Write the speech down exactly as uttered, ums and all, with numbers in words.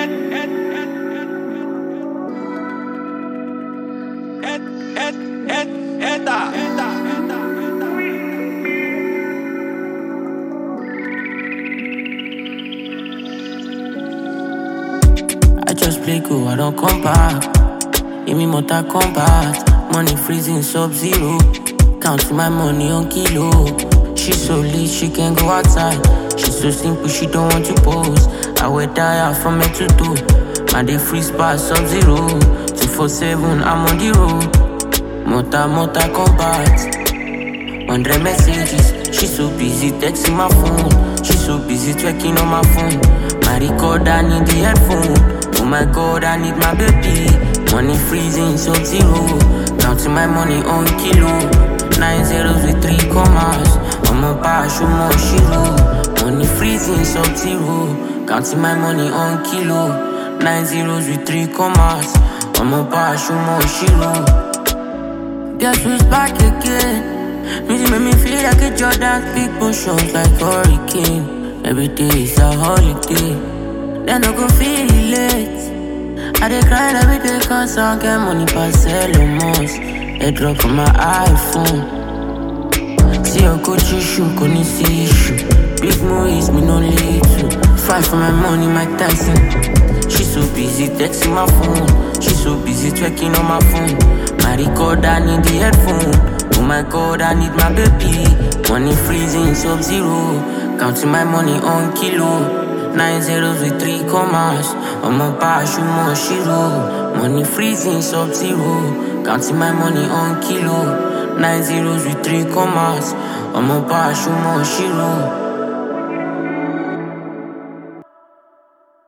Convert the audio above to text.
I just play cool, I don't come back. Give me Mortal Kombat. Money freezing sub-zero. Counting my money on kilo. She so lit, she can't go outside. She so simple, she don't want to pose. I wear die from head to toe. My day free spot sub-zero. two four seven, I'm on the road. Mortal, Mortal Kombat. one hundred messages. She so busy texting my phone. She so busy twerking on my phone. My record, I need the headphone. Oh my God, I need my baby. Money freezing sub-zero. Counting my money on kilo. Nine zeros with three commas. I'm a bash, I'm a shiro. Money freezing sub-zero. Counting my money on kilo. Nine zeros with three commas. I'm a bash, I'm a shiro. Guess who's back again? Music make me feel like a Jordan. Big motions like hurricane. Every day is a holiday. Then I go feel late. I dey grind every day cause I get money pass Elon-Musk. Head drop on my iPhone. See your Gucci shoe, couldn't see issue. Big movies, me no little. Fight for my money, Mike Tyson. She so busy texting my phone. She so busy twerking on my phone. My record, I need the headphone. Oh my God, I need my baby. Money freezing sub-zero. Counting my money on kilo. Nine zeros with three commas. I'm a bash, I'm a shiro. Money freezing sub-zero. Counting my money on kilo. Nine zeros with three commas. I'm a bash, I'm a shiro.